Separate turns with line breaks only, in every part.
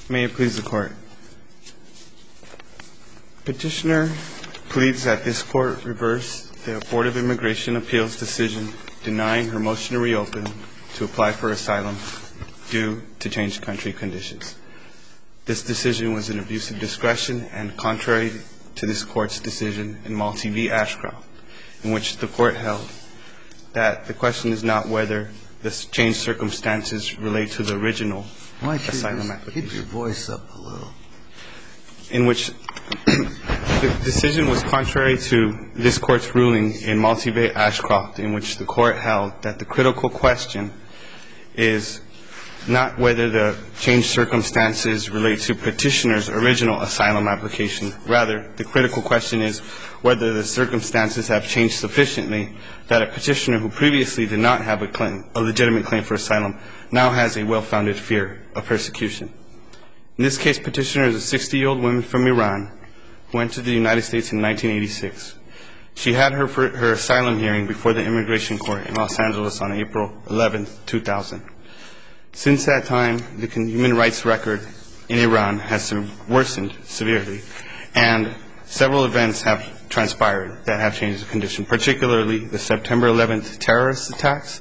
May it please the Court. Petitioner pleads that this Court reverse the Board of Immigration Appeals decision denying her motion to reopen to apply for asylum due to changed country conditions. This decision was an abuse of discretion and contrary to this Court's decision in Malti v. Ashcroft, in which the Court held that the question is not whether the changed circumstances relate to the original asylum application.
Keep your voice up a little.
In which the decision was contrary to this Court's ruling in Malti v. Ashcroft, in which the Court held that the critical question is not whether the changed circumstances relate to petitioner's original asylum application. Rather, the critical question is whether the circumstances have changed sufficiently that a petitioner who previously did not have a legitimate claim for asylum now has a well-founded fear of persecution. In this case, petitioner is a 60-year-old woman from Iran who entered the United States in 1986. She had her asylum hearing before the Immigration Court in Los Angeles on April 11, 2000. Since that time, the human rights record in Iran has worsened severely, and several events have transpired that have changed the condition, particularly the September 11th terrorist attacks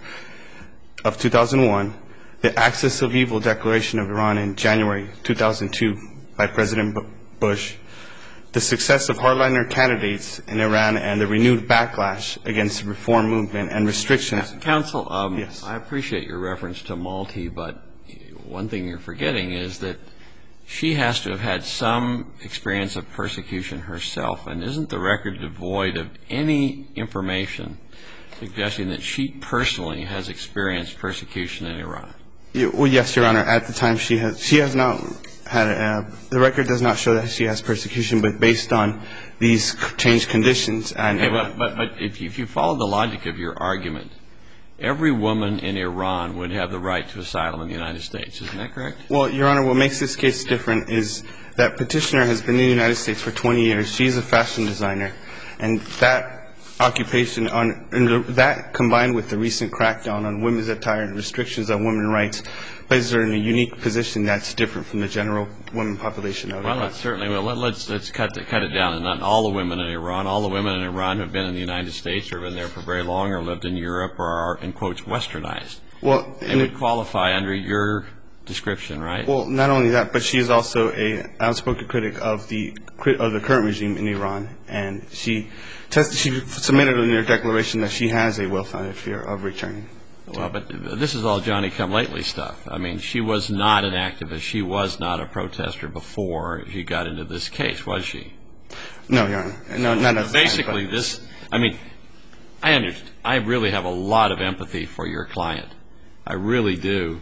of 2001, the Axis of Evil Declaration of Iran in January 2002 by President Bush, the success of hardliner candidates in Iran, and the renewed backlash against the reform movement and restrictions.
Counsel,
Yes.
I appreciate your reference to Malti, but one thing you're forgetting is that she has to have had some experience of persecution herself, and isn't the record devoid of any information suggesting that she personally has experienced persecution in Iran?
Well, yes, Your Honor. At the time, she has not had the record does not show that she has persecution, but based on these changed conditions.
But if you follow the logic of your argument, every woman in Iran would have the right to asylum in the United States. Isn't that correct?
Well, Your Honor, what makes this case different is that petitioner has been in the United States for 20 years. She's a fashion designer, and that occupation, that combined with the recent crackdown on women's attire and restrictions on women's rights, places her in a unique position that's different from the general women population of Iran.
Well, certainly. Well, let's cut it down. And not all the women in Iran. All the women in Iran who have been in the United States or been there for very long or lived in Europe or are, in quotes, westernized.
Well,
they would qualify under your description, right?
Well, not only that, but she is also an outspoken critic of the current regime in Iran, and she submitted in her declaration that she has a well-founded fear of returning.
Well, but this is all Johnny-come-lately stuff. I mean, she was not an activist. She was not a protester before she got into this case, was she?
No, Your Honor. No, not at the time.
Basically, this, I mean, I understand. I really have a lot of empathy for your client. I really do.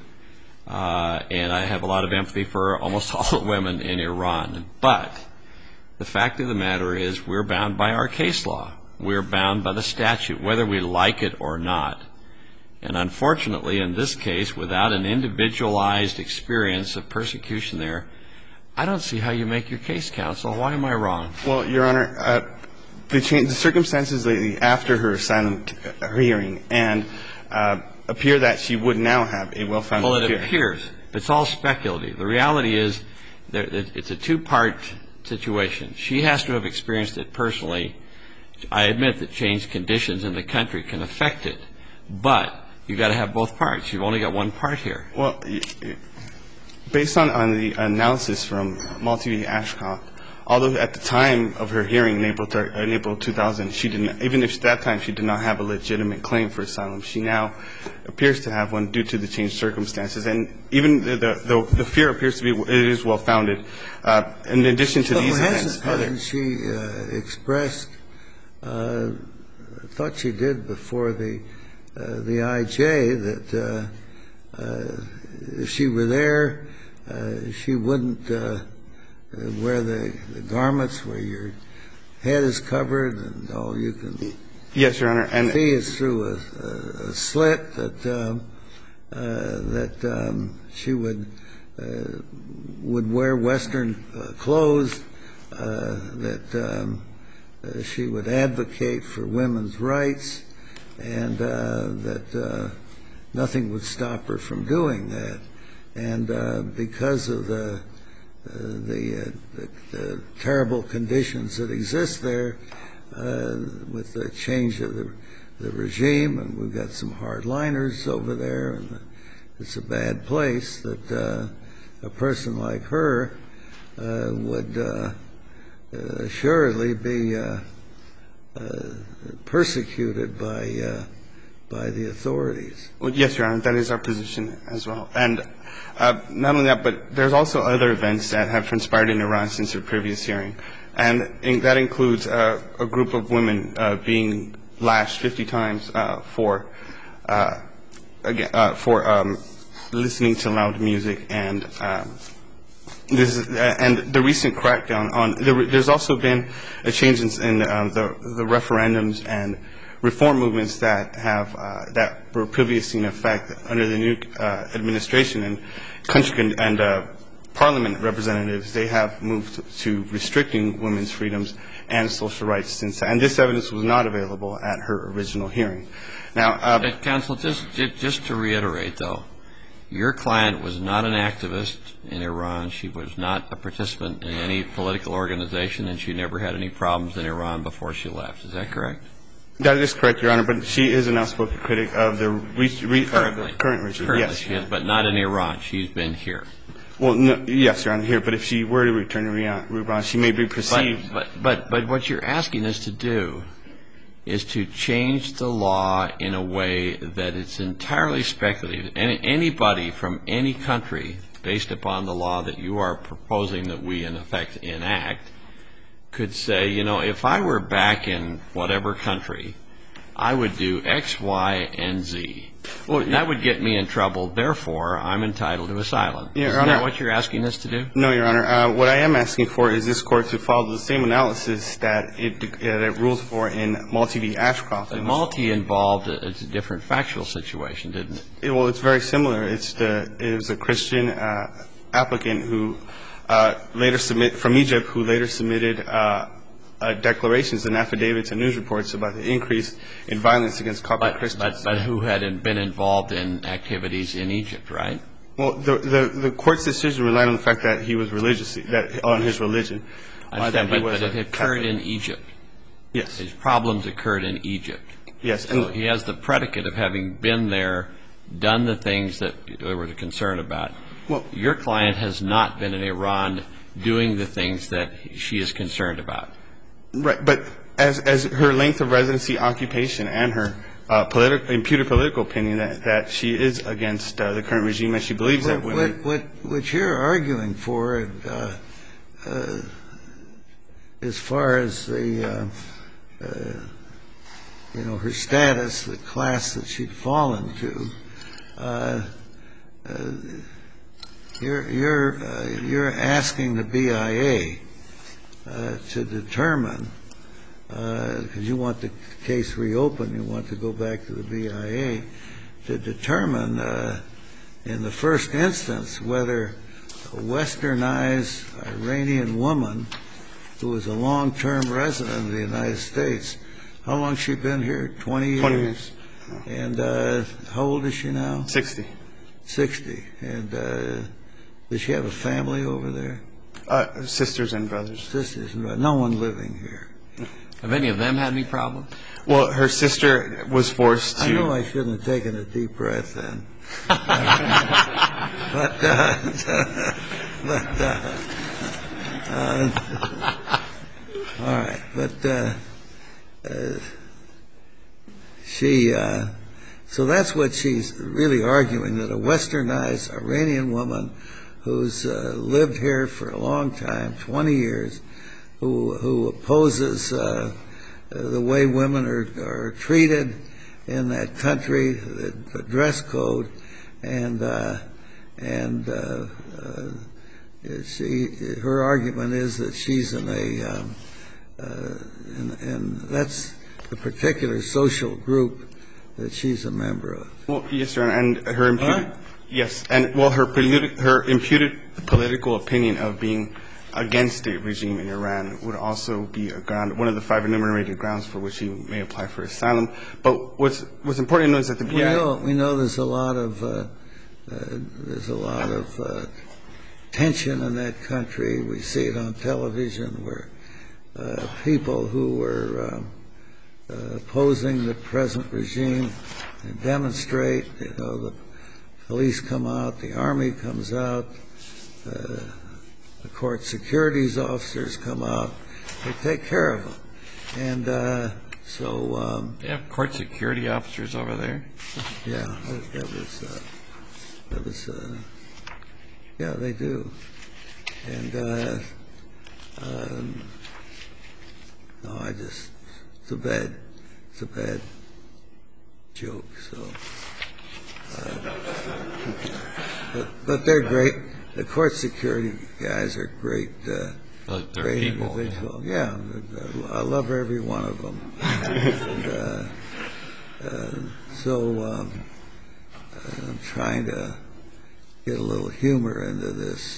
And I have a lot of empathy for almost all the women in Iran. But the fact of the matter is we're bound by our case law. We're bound by the statute, whether we like it or not. And unfortunately, in this case, without an individualized experience of persecution there, I don't see how you make your case, counsel. Why am I wrong?
Well, Your Honor, the circumstances lately after her asylum hearing and appear that she would now have a well-founded fear.
Well, it appears. It's all speculative. The reality is it's a two-part situation. She has to have experienced it personally. I admit that changed conditions in the country can affect it. But you've got to have both parts. You've only got one part here.
Well, based on the analysis from Malti v. Ashcroft, although at the time of her hearing in April 2000, she didn't, even if at that time she did not have a legitimate claim for asylum, she now appears to have one due to the changed circumstances. And even the fear appears to be, it is well-founded. In addition to these events.
Hasn't she expressed, I thought she did before the IJ, that if she were there, she wouldn't wear the garments where your head is covered and all you can see.
Yes, Your Honor. And
see is through a slit, that she would wear Western clothes, that she would advocate for women's rights, and that nothing would stop her from doing that. And because of the the terrible conditions that exist there with the change of the regime, and we've got some hardliners over there, and it's a bad place, that a person like her would assuredly be persecuted by the authorities.
Well, yes, Your Honor, that is our position as well. And not only that, but there's also other events that have transpired in Iran since her previous hearing, and that includes a group of women being lashed 50 times for listening to loud music, and the recent crackdown on. There's also been a change in the referendums and reform movements that were previously in effect under the new administration, and country and parliament representatives. They have moved to restricting women's freedoms and social rights since, and this evidence was not available at her original hearing. Now,
counsel, just to reiterate, though, your client was not an activist in Iran. She was not a participant in any political organization, and she never had any problems in Iran before she left. Is that correct?
That is correct, Your Honor, but she is an outspoken critic of the current regime.
Currently,
yes,
she is, but not in Iran. She's been here.
Well, no, yes, Your Honor, here. But if she were to return to Iran, she may be perceived.
But what you're asking us to do is to change the law in a way that it's entirely speculative. Anybody from any country, based upon the law that you are proposing that we, in effect, enact, could say, you know, if I were back in whatever country, I would do X, Y, and Z. Well, that would get me in trouble. Therefore, I'm entitled to asylum.
Yeah,
Isn't that what you're asking us to do?
No, Your Honor. What I am asking for is this Court to follow the same analysis that it rules for in Malti v. Ashcroft.
But Malti involved a different factual situation, didn't it?
Well, it's very similar. It was a Christian applicant who from Egypt who later submitted declarations and affidavits and news reports about the increase in violence against Coptic Christians.
But who had been involved in activities in Egypt, right?
Well, the Court's decision relied on the fact that he was religious, on his religion.
I understand, but it occurred in Egypt.
Yes.
His problems occurred in Egypt.
Yes.
So he has the predicate of having been there, done the things that they were concerned about. Well, your client has not been in Iran doing the things that she is concerned about.
Right, but as her length of residency, occupation, and her imputed political opinion that she is against the current regime, and she believes that women.
What you're arguing for, as far as the her status, the class that she'd fallen to, you're asking the BIA to determine, because you want the case reopened, you want to go back to the BIA, to determine in the first instance whether a westernized Iranian woman who is a long-term resident of the United States, how long has she been here? 20 years?
20 years.
And how old is she now?
60.
60. And does she have a family over there?
Sisters and brothers.
Sisters and brothers. No one living here.
Have any of them had any problems?
Well, her sister was forced to.
I know I shouldn't have taken a deep breath then. All right. But so that's what she's really arguing, that a westernized Iranian woman who's lived here for a long time, 20 years, who opposes the way women are treated in that country, the dress code, and her argument is that she's in and that's the particular social group that she's a member of.
Well, yes, Your Honor, and her imputed. Huh? Yes, and well, her imputed political opinion of being against the regime in Iran would also be a ground, one of the 5 enumerated grounds for which she may apply for asylum. But what's important to know is that the BIA.
We know there's a lot of tension in that country. We see it on television where people who were opposing the present regime demonstrate. You know, the police come out, the army comes out, the court securities officers come out. They take care of them. And so...
They have court security officers over there?
Yeah, that was yeah, they do. And no, it's a bad joke. So, but they're great. The court security guys are great. Great
people.
Individual. Yeah, I love every one of them. And, so I'm trying to get a little humor into this.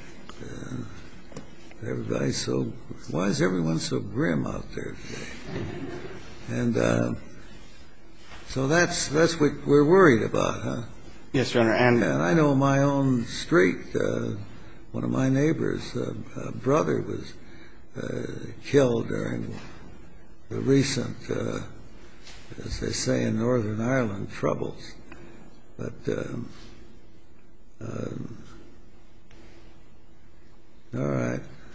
Why is everyone so grim out there today? And so that's what we're worried about, huh?
Yes, Your Honor. And
I know my own street. One of my neighbors' brother was killed during the recent, as they say in Northern Ireland, troubles. But all right.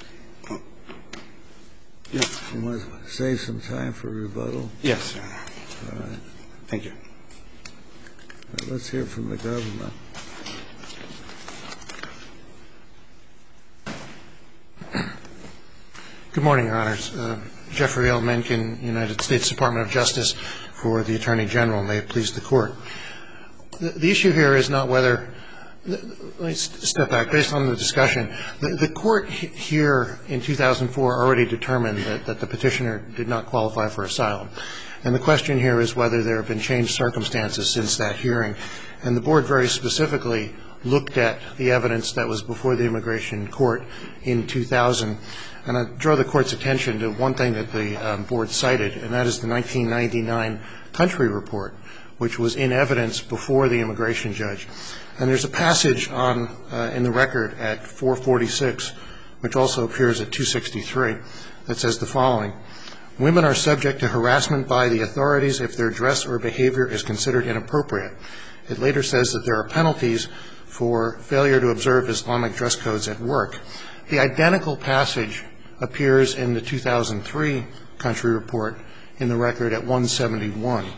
Yes.
You want to save some time for rebuttal?
Yes, Your Honor.
All right.
Thank you.
Let's hear from the government.
Good morning, Your Honors. Jeffrey L. Mencken, United States Department of Justice, for the Attorney General. May it please the Court. The issue here is not whether – let me step back. Based on the discussion, the Court here in 2004 already determined that the petitioner did not qualify for asylum. And the question here is whether there have been changed circumstances since that hearing. And the Board very specifically looked at the evidence that was before the Immigration Court in 2000. And I draw the Court's attention to one thing that the Board cited, and that is the 1999 country report, which was in evidence before the immigration judge. And there's a passage in the record at 446, which also appears at 263, that says the following: women are subject to harassment by the authorities if their dress or behavior is considered inappropriate. It later says that there are penalties for failure to observe Islamic dress codes at work. The identical passage appears in the 2003 country report in the record at 171.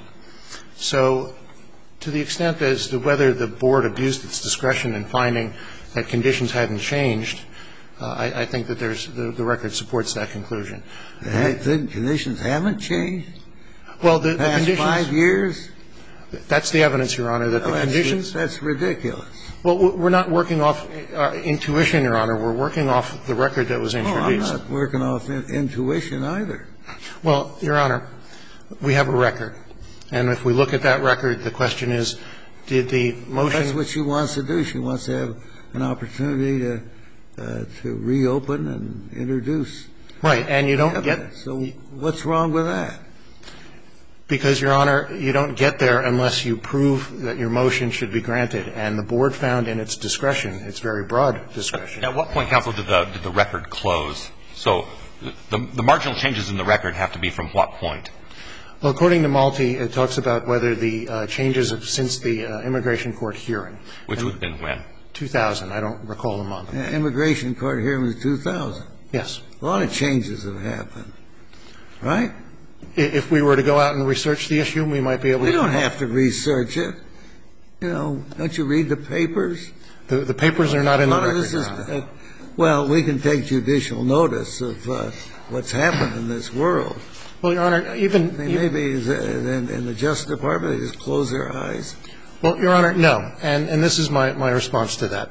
So to the extent as to whether the Board abused its discretion in finding that conditions hadn't changed, I think that the record supports that conclusion.
The conditions haven't changed?
Well, the
past
conditions,
5 years?
That's the evidence, Your Honor, that the conditions.
That's ridiculous.
Well, we're not working off intuition, Your Honor. We're working off the record that was introduced.
I'm not working off intuition either.
Well, Your Honor, we have a record. And if we look at that record, the question is, did the motion.
That's what she wants to do. She wants to have an opportunity to reopen and introduce.
Right. And you don't get.
So what's wrong with that?
Because, Your Honor, you don't get there unless you prove that your motion should be granted. And the Board found in its discretion, its very broad discretion.
At what point, counsel, did the record close? So the marginal changes in the record have to be from what point?
Well, according to Malti, it talks about whether the changes since the immigration court hearing.
Which would have been when?
2000. I don't recall the month.
Immigration court hearing was 2000.
Yes.
A lot of changes have happened. Right?
If we were to go out and research the issue, we might be able to.
We don't have to research it. You know, don't you read the papers?
The papers are not in the record, Your Honor.
Well, we can take judicial notice of what's happened in this world.
Well, Your Honor, even.
Maybe in the Justice Department, they just close their eyes.
Well, Your Honor, no. And this is my response to that.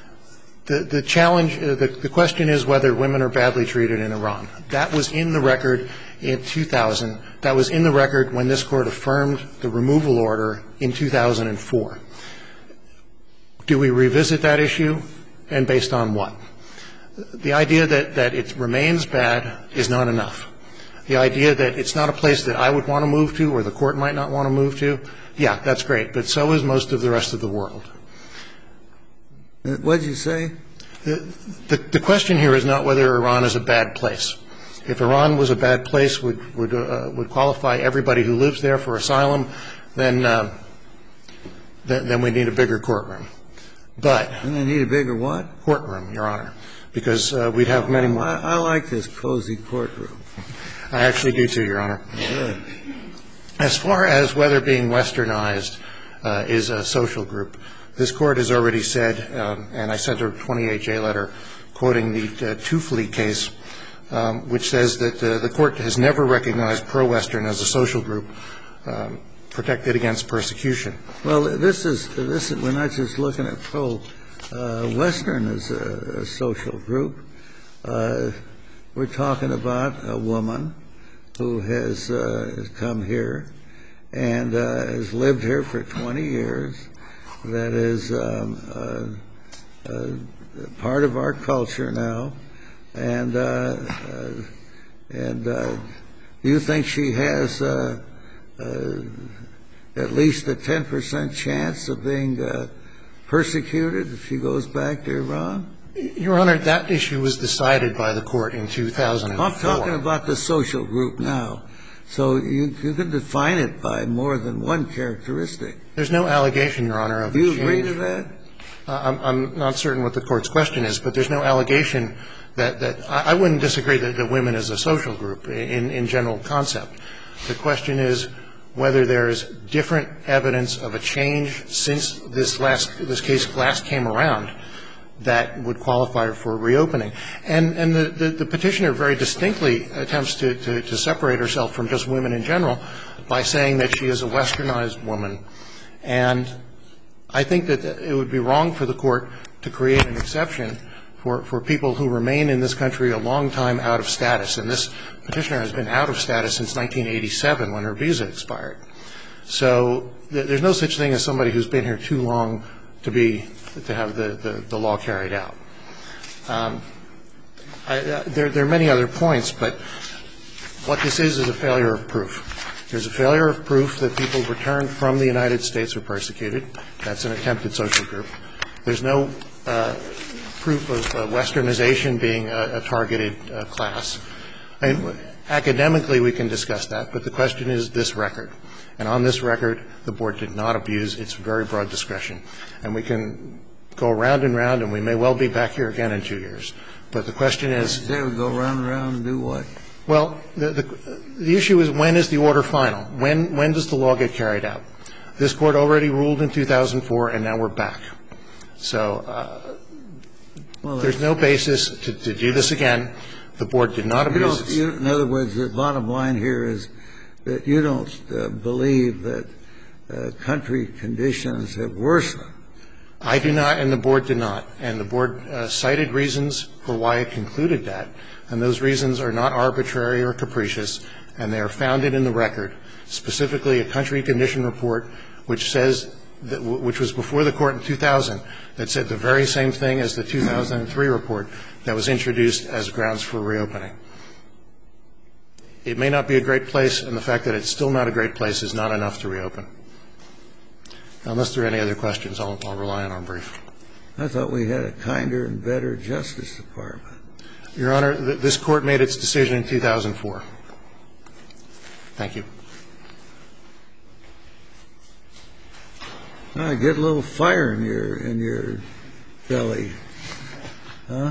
The challenge, the question is whether women are badly treated in Iran. That was in the record in 2000. That was in the record when this Court affirmed the removal order in 2004. Do we revisit that issue? And based on what? The idea that it remains bad is not enough. The idea that it's not a place that I would want to move to or the Court might not want to move to, yeah, that's great. But so is most of the rest of the world.
What did you say?
The question here is not whether Iran is a bad place. If Iran was a bad place, would qualify everybody who lives there for asylum, then we need a bigger courtroom. But
And they need a bigger what?
Courtroom, Your Honor, because we'd have many more.
I like this cozy courtroom.
I actually do too, Your Honor.
Good.
As far as whether being westernized is a social group, this Court has already said, and I sent a 28-J letter quoting the Tufli case, which says that the Court has never recognized pro-Western as a social group protected against persecution.
Well, this is we're not just looking at pro-Western as a social group. We're talking about a woman who has come here and has lived here for 20 years. That is part of our culture now. And do you think she has at least a 10% chance of being persecuted if she goes back to Iran?
Your Honor, that issue was decided by the Court in 2004.
I'm talking about the social group now. So you can define it by more than one characteristic.
There's no allegation, Your Honor, of a change.
Do you agree to that?
I'm not certain what the Court's question is, but there's no allegation that I wouldn't disagree that women is a social group in general concept. The question is whether there's different evidence of a change since this case last came around that would qualify for reopening. And the petitioner very distinctly attempts to separate herself from just women in general by saying that she is a westernized woman. And I think that it would be wrong for the Court to create an exception for people who remain in this country a long time out of status. And this petitioner has been out of status since 1987 when her visa expired. So there's no such thing as somebody who's been here too long to have the law carried out. There are many other points, but what this is a failure of proof. There's a failure of proof that people returned from the United States are persecuted. That's an attempted social group. There's no proof of westernization being a targeted class. Academically, we can discuss that, but the question is this record. And on this record, the Board did not abuse its very broad discretion. And we can go round and round, and we may well be back here again in 2 years. But the question is —
They would go round and round and do what?
Well, the issue is when is the order final? When does the law get carried out? This Court already ruled in 2004, and now we're back. So there's no basis to do this again. The Board did not abuse its —
In other words, the bottom line here is that you don't believe that country conditions have worsened.
I do not, and the Board did not. And the Board cited reasons for why it concluded that. And those reasons are not arbitrary or capricious, and they are founded in the record, specifically a country condition report which says — which was before the Court in 2000 that said the very same thing as the 2003 report that was introduced as grounds for reopening. It may not be a great place, and the fact that it's still not a great place is not enough to reopen. Unless there are any other questions, I'll rely on our brief.
I thought we had a kinder and better Justice Department.
Your Honor, this Court made its decision in 2004. Thank you.
I get a little fire in your belly. Huh?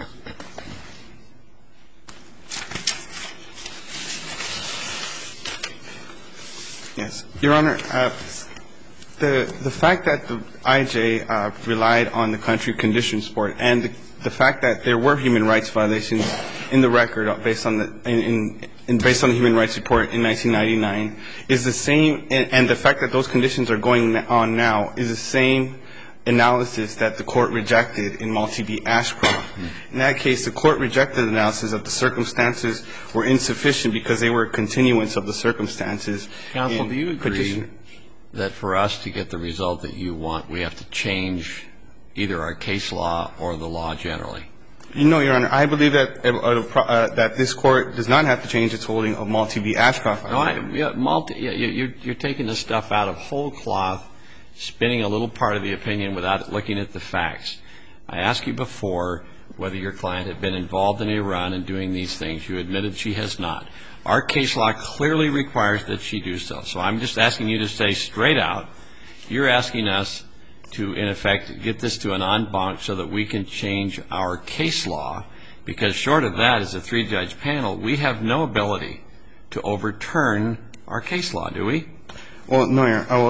Yes. Your Honor, the fact that the IJ relied on the country conditions report and the fact that there were human rights violations in the record based on the human rights report in 1999 is the same, and the fact that those conditions are going on now is the same analysis that the Court rejected in Malti v. Ashcroft. In that case, the Court rejected the analysis that the circumstances were insufficient because they were a continuance of the circumstances.
Counsel, do you agree that for us to get the result that you want, we have to change either our case law or the law generally?
No, Your Honor. I believe that this Court does not have to change its holding of Malti v. Ashcroft.
You're taking this stuff out of whole cloth, spinning a little part of the opinion without looking at the facts. I asked you before whether your client had been involved in Iran and doing these things. You admitted she has not. Our case law clearly requires that she do so. So I'm just asking you to say straight out, you're asking us to, in effect, get this to an en banc so that we can change our case law, because short of that, as a three-judge panel, we have no ability to overturn our case law, do we?
Well, no,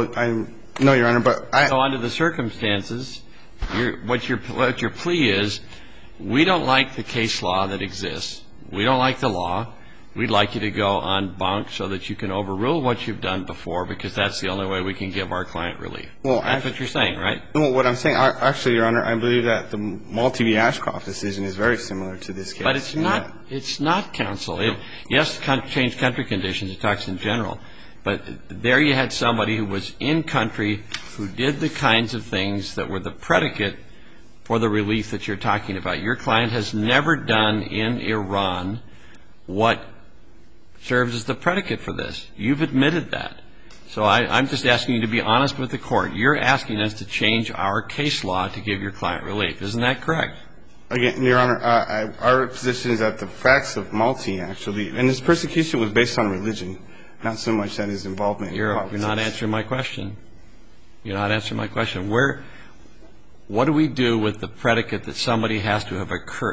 Your Honor, but
So under the circumstances, what your plea is, we don't like the case law that exists. We don't like the law. We'd like you to go en banc so that you can overrule what you've done before, because that's the only way we can give our client relief.
Well,
that's what you're saying, right?
Well, what I'm saying, actually, Your Honor, I believe that the Malti v. Ashcroft decision is very similar to this case.
But it's not. It's not, counsel. Yes, change country conditions. It talks in general. But there you had somebody who was in country who did the kinds of things that were the predicate for the relief that you're talking about. Your client has never done in Iran what serves as the predicate for this. You've admitted that. So I'm just asking you to be honest with the court. You're asking us to change our case law to give your client relief. Isn't that correct?
Again, Your Honor, our position is that the facts of Malti, actually, and his persecution was based on religion, not so much that his involvement in politics.
You're not answering my question. You're not answering my question. What do we do with the predicate that somebody has to have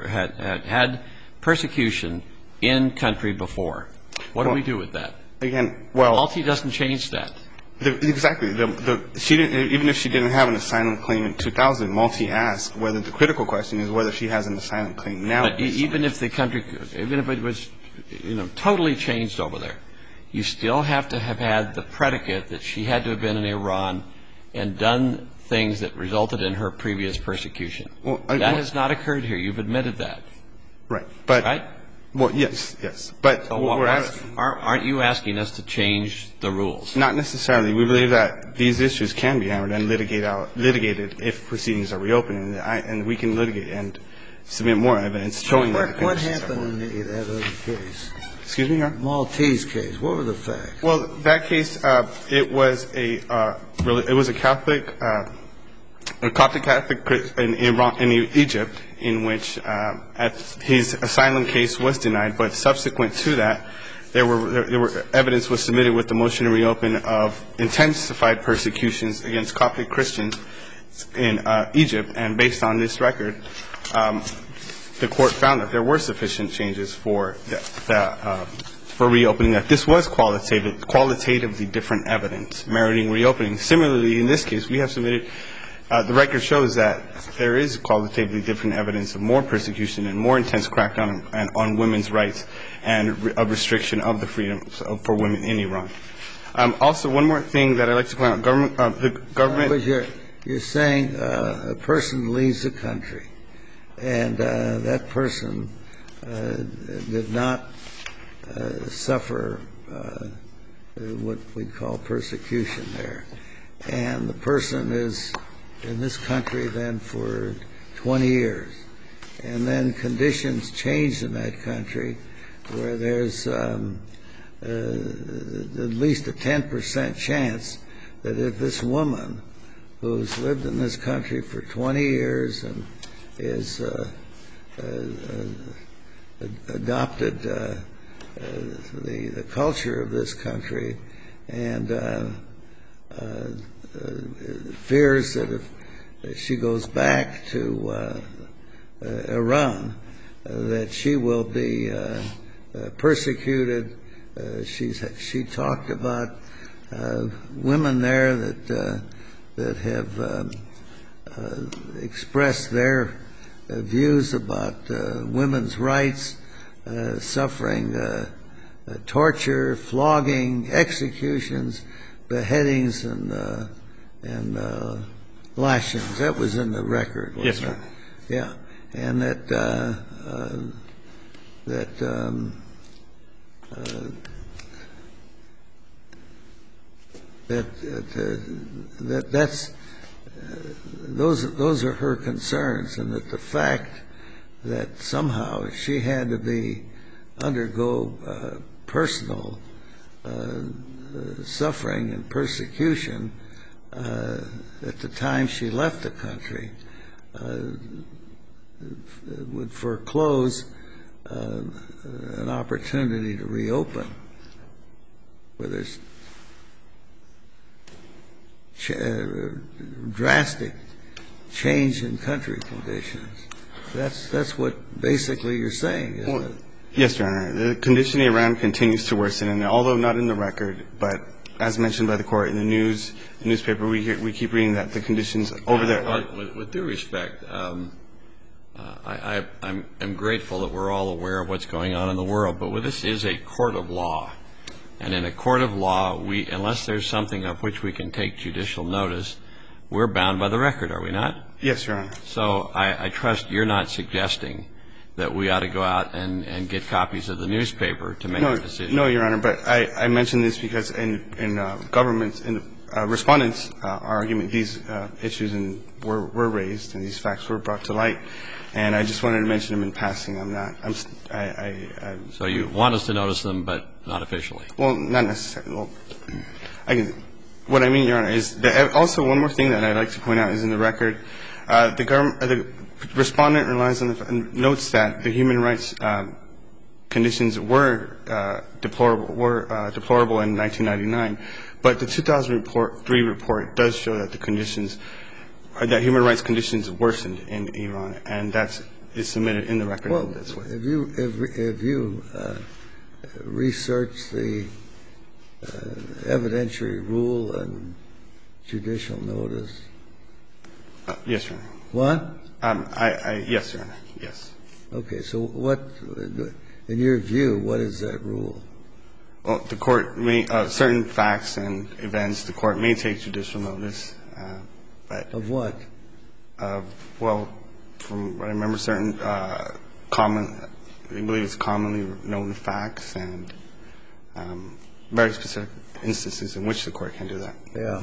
had persecution in country before? What do we do with that?
Again, well,
Malti doesn't change that.
Exactly. Even if she didn't have an asylum claim in 2000, Malti asked whether the critical question is whether she has an asylum claim now.
But even if the country, even if it was, totally changed over there, you still have to have had the predicate that she had to have been in Iran and done things that resulted in her previous persecution. That has not occurred here. You've admitted that.
Right.
Right?
Well, yes. But what we're asking,
aren't you asking us to change the rules?
Not necessarily. We believe that these issues can be hammered and litigated if proceedings are reopened, and we can litigate and submit more evidence showing that the conditions are
happened in that other case?
Excuse me, Your Honor?
Maltese case. What were the facts?
Well, that case, it was a Catholic, a Coptic Catholic in Egypt, in which his asylum case was denied, but subsequent to that, there were evidence was submitted with the motion to reopen of intensified persecutions against Coptic Christians in Egypt, and based on this record, the court found that there were sufficient changes for reopening, that this was qualitatively different evidence meriting reopening. Similarly, in this case, we have submitted, the record shows that there is qualitatively different evidence of more persecution and more intense crackdown on women's rights and a restriction of the freedoms for women in Iran. Also, one more thing that I'd like to point out, the government...
You're saying a person leaves the country, and that person did not suffer what we call persecution there. And the person is in this country then for 20 years. And then conditions change in that country where there's at least a 10% chance that if this woman who's lived in this country for 20 years and is adopted the culture of this country and fears that if she goes back to Iran, that she will be persecuted. She talked about women there that have expressed their views about women's rights, suffering torture, flogging, executions, beheadings, and lashings. That was in the record, wasn't it?
Yes, sir.
Yeah. And those are her concerns, and that the fact that somehow she had to undergo personal suffering and persecution at the time she left the country would foreclose an opportunity to reopen where there's drastic change in country conditions. That's what basically you're saying, isn't it?
Yes, Your Honor. The condition in Iran continues to worsen, and although not in the record, but as mentioned by the Court in the newspaper, we keep reading that the conditions over there are.
With due respect, I'm grateful that we're all aware of what's going on in the world, but this is a court of law. And in a court of law, unless there's something of which we can take judicial notice, we're bound by the record, are we not?
Yes, Your Honor.
So I trust you're not suggesting that we ought to go out and get copies of the newspaper to make a decision.
No, Your Honor, but I mention this because in government's, in the Respondent's argument, these issues were raised and these facts were brought to light, and I just wanted to mention them in passing.
So you want us to notice them, but not officially?
Well, not necessarily. Well, what I mean, Your Honor, is that also one more thing that I'd like to point out is in the record, the Respondent relies on notes that the human rights conditions were deplorable in 1999, but the 2003 report does show that the conditions, that human rights conditions worsened in Iran, and that is submitted in the record.
Well, have you researched the evidentiary rule and judicial notice?
Yes, Your Honor.
What?
Yes, Your Honor. Yes.
Okay. So what, in your view, what is that rule?
Well, the Court may, certain facts and events, the Court may take judicial notice, but.
Of what?
Well, from what I remember, certain common, I believe it's commonly known facts and very specific instances in which the Court can do that.
Yeah.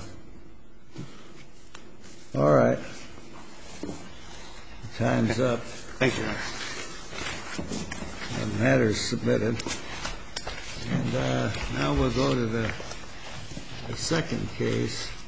All right. Time's up.
Thank you, Your Honor.
The matter is submitted. And now we'll go to the second case.